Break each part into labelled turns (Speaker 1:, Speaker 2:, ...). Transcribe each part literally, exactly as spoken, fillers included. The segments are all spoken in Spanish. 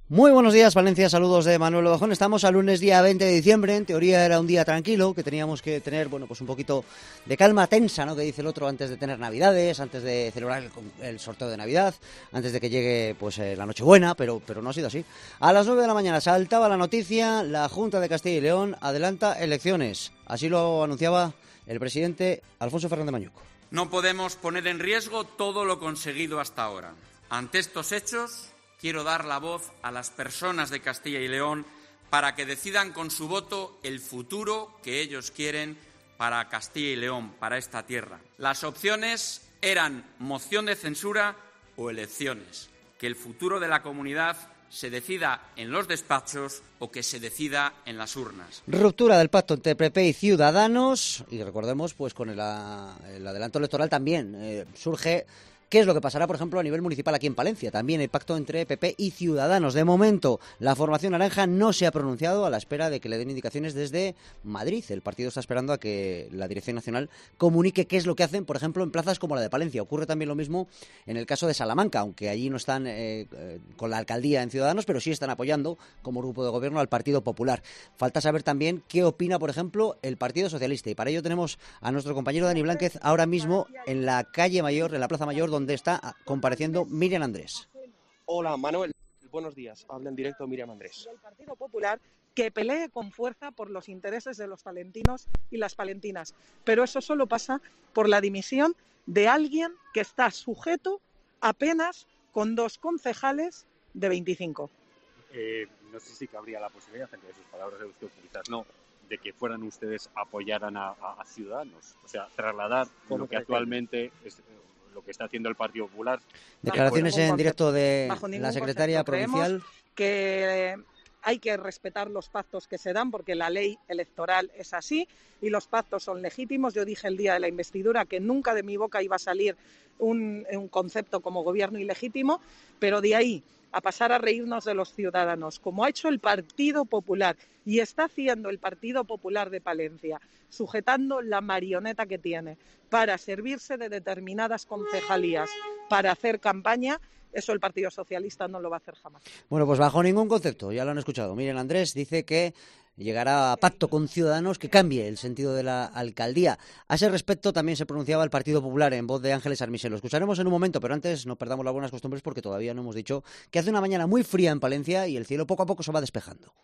Speaker 1: Muy buenos días, Valencia, saludos de Manuel Odojón. Estamos al lunes día veinte de diciembre, en teoría era un día tranquilo, que teníamos que tener, bueno, pues un poquito de calma tensa, ¿no?, que dice el otro, antes de tener Navidades, antes de celebrar el, el sorteo de Navidad, antes de que llegue, pues, eh, la Nochebuena, pero, pero no ha sido así. A las nueve de la mañana saltaba la noticia, la Junta de Castilla y León adelanta elecciones. Así lo anunciaba el presidente Alfonso Fernández Mañuco.
Speaker 2: No podemos poner en riesgo todo lo conseguido hasta ahora. Ante estos hechos, quiero dar la voz a las personas de Castilla y León para que decidan con su voto el futuro que ellos quieren para Castilla y León, para esta tierra. Las opciones eran moción de censura o elecciones. Que el futuro de la comunidad se decida en los despachos o que se decida en las urnas.
Speaker 1: Ruptura del pacto entre P P y Ciudadanos, y recordemos, pues con el, el adelanto electoral también eh, surge... ¿Qué es lo que pasará, por ejemplo, a nivel municipal aquí en Palencia? También el pacto entre P P y Ciudadanos. De momento, la formación naranja no se ha pronunciado a la espera de que le den indicaciones desde Madrid. El partido está esperando a que la Dirección Nacional comunique qué es lo que hacen, por ejemplo, en plazas como la de Palencia. Ocurre también lo mismo en el caso de Salamanca, aunque allí no están eh, eh, con la alcaldía en Ciudadanos, pero sí están apoyando como grupo de gobierno al Partido Popular. Falta saber también qué opina, por ejemplo, el Partido Socialista. Y para ello tenemos a nuestro compañero Dani Blánquez ahora mismo en la calle Mayor, en la Plaza Mayor, donde donde está compareciendo Miriam Andrés.
Speaker 3: Hola, Manuel. Buenos días. Habla en directo Miriam Andrés.
Speaker 4: El Partido Popular que pelee con fuerza por los intereses de los palentinos y las palentinas. Pero eso solo pasa por la dimisión de alguien que está sujeto apenas con dos concejales de veinticinco.
Speaker 5: Eh, no sé si cabría la posibilidad, entre sus palabras de usted, quizás no, de que fueran ustedes apoyaran a, a, a Ciudadanos. O sea, trasladar lo que actualmente es lo que está haciendo el Partido Popular.
Speaker 1: Declaraciones en directo de la secretaria provincial.
Speaker 4: Creemos que hay que respetar los pactos que se dan porque la ley electoral es así y los pactos son legítimos. Yo dije el día de la investidura que nunca de mi boca iba a salir un, un concepto como gobierno ilegítimo, pero de ahí a pasar a reírnos de los ciudadanos, como ha hecho el Partido Popular y está haciendo el Partido Popular de Palencia, sujetando la marioneta que tiene para servirse de determinadas concejalías para hacer campaña, eso el Partido Socialista no lo va a hacer jamás.
Speaker 1: Bueno, pues bajo ningún concepto, ya lo han escuchado. Miren, Andrés dice que llegará a pacto con Ciudadanos que cambie el sentido de la alcaldía. A ese respecto también se pronunciaba el Partido Popular en voz de Ángeles Armisen. Lo escucharemos en un momento, pero antes no perdamos las buenas costumbres porque todavía no hemos dicho que hace una mañana muy fría en Palencia y el cielo poco a poco se va despejando.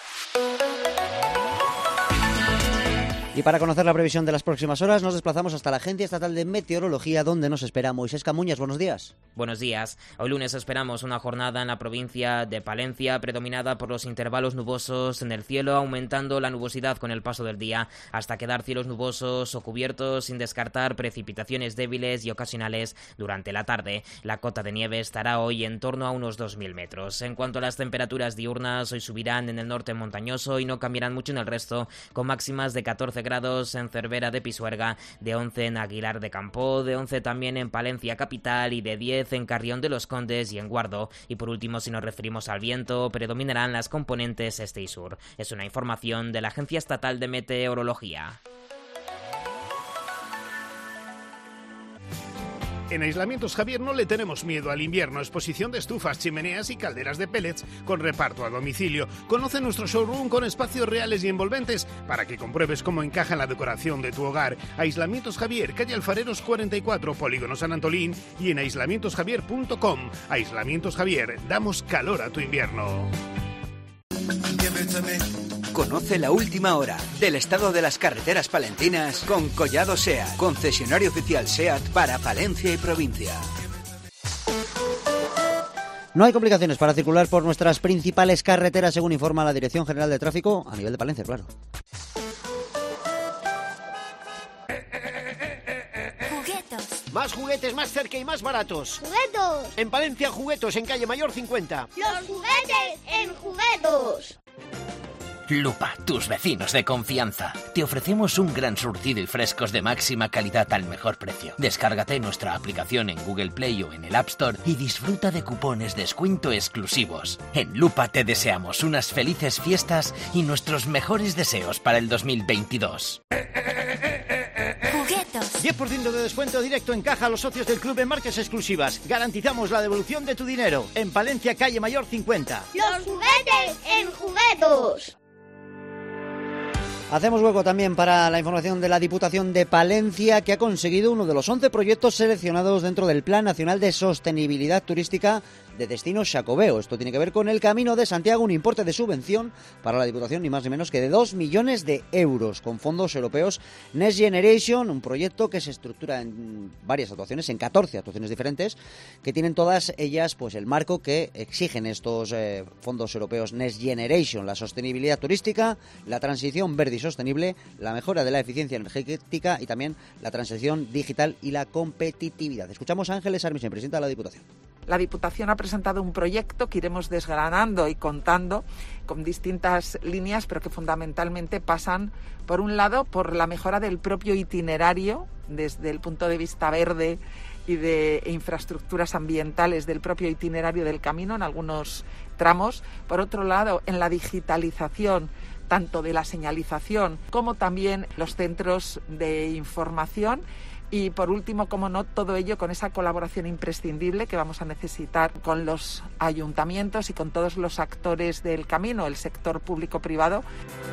Speaker 1: Y para conocer la previsión de las próximas horas nos desplazamos hasta la Agencia Estatal de Meteorología, donde nos espera Moisés Camuñas. Buenos días.
Speaker 6: Buenos días. Hoy lunes esperamos una jornada en la provincia de Palencia predominada por los intervalos nubosos en el cielo, aumentando la nubosidad con el paso del día hasta quedar cielos nubosos o cubiertos, sin descartar precipitaciones débiles y ocasionales durante la tarde. La cota de nieve estará hoy en torno a unos dos mil metros. En cuanto a las temperaturas diurnas, hoy subirán en el norte montañoso y no cambiarán mucho en el resto, con máximas de catorce grados en Cervera de Pisuerga, de once en Aguilar de Campoo, de once también en Palencia capital y de diez en Carrión de los Condes y en Guardo. Y por último, si nos referimos al viento, predominarán las componentes este y sur. Es una información de la Agencia Estatal de Meteorología.
Speaker 7: En Aislamientos Javier no le tenemos miedo al invierno. Exposición de estufas, chimeneas y calderas de pellets con reparto a domicilio. Conoce nuestro showroom con espacios reales y envolventes para que compruebes cómo encaja en la decoración de tu hogar. Aislamientos Javier, calle Alfareros cuarenta y cuatro, Polígono San Antolín y en aislamientos javier punto com. Aislamientos Javier, damos calor a tu invierno.
Speaker 8: Conoce la última hora del estado de las carreteras palentinas con Collado SEAT, concesionario oficial SEAT para Palencia y provincia.
Speaker 1: No hay complicaciones para circular por nuestras principales carreteras, según informa la Dirección General de Tráfico, a nivel de Palencia, claro.
Speaker 9: Más juguetes más cerca y más baratos.
Speaker 10: ¡Juguetos!
Speaker 9: En Palencia, Juguetos, en calle Mayor cincuenta.
Speaker 10: ¡Los juguetes en Juguetos!
Speaker 11: Lupa, tus vecinos de confianza. Te ofrecemos un gran surtido y frescos de máxima calidad al mejor precio. Descárgate nuestra aplicación en Google Play o en el App Store y disfruta de cupones descuento exclusivos. En Lupa te deseamos unas felices fiestas y nuestros mejores deseos para el dos mil veintidós.
Speaker 10: Juguetos.
Speaker 9: diez por ciento de descuento directo en caja a los socios del club en marcas exclusivas. Garantizamos la devolución de tu dinero. En Palencia, calle Mayor cincuenta.
Speaker 10: Los juguetes en Juguetos.
Speaker 1: Hacemos hueco también para la información de la Diputación de Palencia, que ha conseguido uno de los once proyectos seleccionados dentro del Plan Nacional de Sostenibilidad Turística de Destino Xacobeo. Esto tiene que ver con el Camino de Santiago, un importe de subvención para la Diputación ni más ni menos que de dos millones de euros, con fondos europeos Next Generation, un proyecto que se estructura en varias actuaciones, en catorce actuaciones diferentes, que tienen todas ellas pues el marco que exigen estos eh, fondos europeos Next Generation: la sostenibilidad turística, la transición verde y sostenible, la mejora de la eficiencia energética y también la transición digital y la competitividad. Escuchamos a Ángeles Armisen, presidenta de la Diputación.
Speaker 12: La Diputación ha presentado un proyecto que iremos desgranando y contando con distintas líneas, pero que fundamentalmente pasan, por un lado, por la mejora del propio itinerario desde el punto de vista verde y de infraestructuras ambientales del propio itinerario del camino en algunos tramos. Por otro lado, en la digitalización tanto de la señalización como también los centros de información. Y por último, como no, todo ello con esa colaboración imprescindible que vamos a necesitar con los ayuntamientos y con todos los actores del camino, el sector público-privado.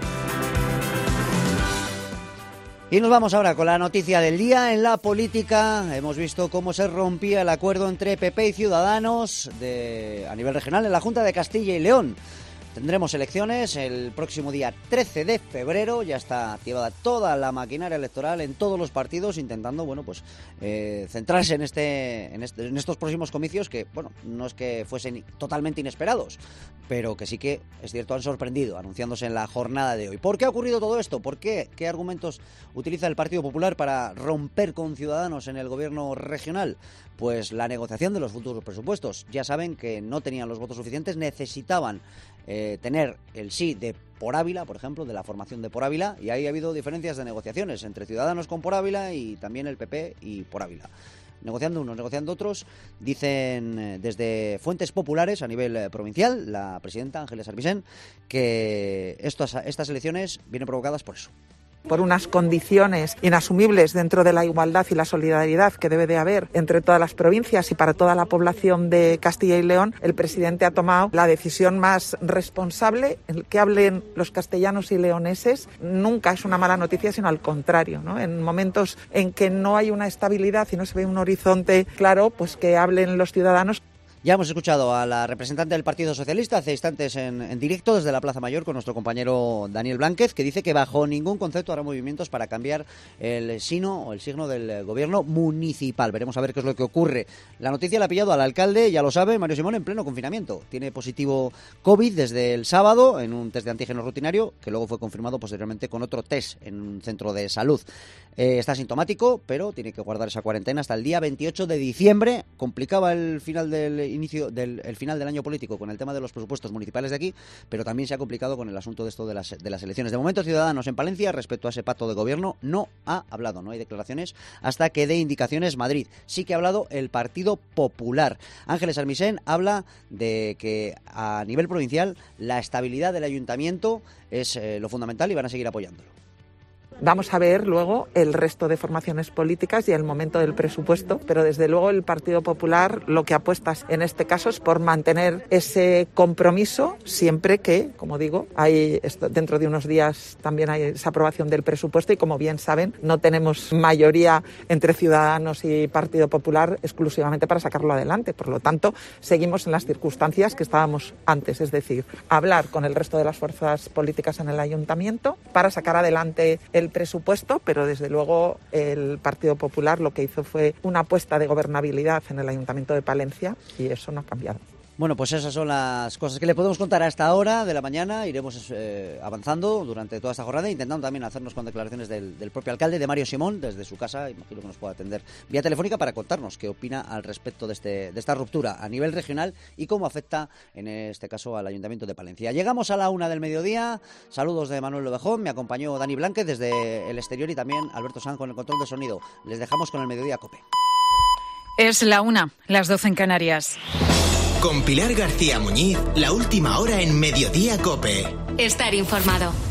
Speaker 1: Y nos vamos ahora con la noticia del día. En la política hemos visto cómo se rompía el acuerdo entre P P y Ciudadanos de, a nivel regional en la Junta de Castilla y León. Tendremos elecciones el próximo día trece de febrero, ya está activada toda la maquinaria electoral en todos los partidos, intentando, bueno, pues eh, centrarse en este, en este, en estos próximos comicios que, bueno, no es que fuesen totalmente inesperados, pero que sí que, es cierto, han sorprendido, anunciándose en la jornada de hoy. ¿Por qué ha ocurrido todo esto? ¿Por qué? ¿Qué argumentos utiliza el Partido Popular para romper con Ciudadanos en el gobierno regional? Pues la negociación de los futuros presupuestos. Ya saben que no tenían los votos suficientes, necesitaban eh, tener el sí de Por Ávila, por ejemplo, de la formación de Por Ávila, y ahí ha habido diferencias de negociaciones entre Ciudadanos con Por Ávila y también el P P y Por Ávila. Negociando unos, negociando otros, dicen eh, desde fuentes populares a nivel eh, provincial, la presidenta Ángeles Armisen, que estas, estas elecciones vienen provocadas por eso.
Speaker 12: Por unas condiciones inasumibles dentro de la igualdad y la solidaridad que debe de haber entre todas las provincias y para toda la población de Castilla y León, el presidente ha tomado la decisión más responsable. El que hablen los castellanos y leoneses nunca es una mala noticia, sino al contrario, ¿no? En momentos en que no hay una estabilidad y no se ve un horizonte claro, pues que hablen los ciudadanos.
Speaker 1: Ya hemos escuchado a la representante del Partido Socialista hace instantes en, en directo desde la Plaza Mayor con nuestro compañero Daniel Blánquez, que dice que bajo ningún concepto hará movimientos para cambiar el signo o el signo del gobierno municipal. Veremos a ver qué es lo que ocurre. La noticia la ha pillado al alcalde, ya lo sabe, Mario Simón, en pleno confinamiento. Tiene positivo COVID desde el sábado en un test de antígeno rutinario, que luego fue confirmado posteriormente con otro test en un centro de salud. Eh, está sintomático, pero tiene que guardar esa cuarentena hasta el día veintiocho de diciembre. Complicaba el final del inicio del el final del año político con el tema de los presupuestos municipales de aquí, pero también se ha complicado con el asunto de esto de las, de las elecciones. De momento, Ciudadanos en Palencia, respecto a ese pacto de gobierno, no ha hablado, no hay declaraciones hasta que dé indicaciones Madrid. Sí que ha hablado el Partido Popular. Ángeles Armisen habla de que a nivel provincial la estabilidad del ayuntamiento es eh, lo fundamental y van a seguir apoyándolo.
Speaker 12: Vamos a ver luego el resto de formaciones políticas y el momento del presupuesto, pero desde luego el Partido Popular lo que apuesta en este caso es por mantener ese compromiso siempre que, como digo, hay esto, dentro de unos días también hay esa aprobación del presupuesto y, como bien saben, no tenemos mayoría entre Ciudadanos y Partido Popular exclusivamente para sacarlo adelante. Por lo tanto, seguimos en las circunstancias que estábamos antes, es decir, hablar con el resto de las fuerzas políticas en el ayuntamiento para sacar adelante el presupuesto, pero desde luego el Partido Popular lo que hizo fue una apuesta de gobernabilidad en el Ayuntamiento de Palencia y eso no ha cambiado.
Speaker 1: Bueno, pues esas son las cosas que le podemos contar a esta hora de la mañana. Iremos eh, avanzando durante toda esta jornada, intentando también hacernos con declaraciones del, del propio alcalde, de Mario Simón, desde su casa. Imagino que nos pueda atender vía telefónica para contarnos qué opina al respecto de, este, de esta ruptura a nivel regional y cómo afecta, en este caso, al Ayuntamiento de Palencia. Llegamos a la una del mediodía. Saludos de Manuel Lobejón. Me acompañó Dani Blánquez desde el exterior y también Alberto Sanz con el control de sonido. Les dejamos con el Mediodía COPE.
Speaker 13: Es la una, las doce en Canarias.
Speaker 14: Con Pilar García Muñiz, la última hora en Mediodía COPE.
Speaker 13: Estar informado.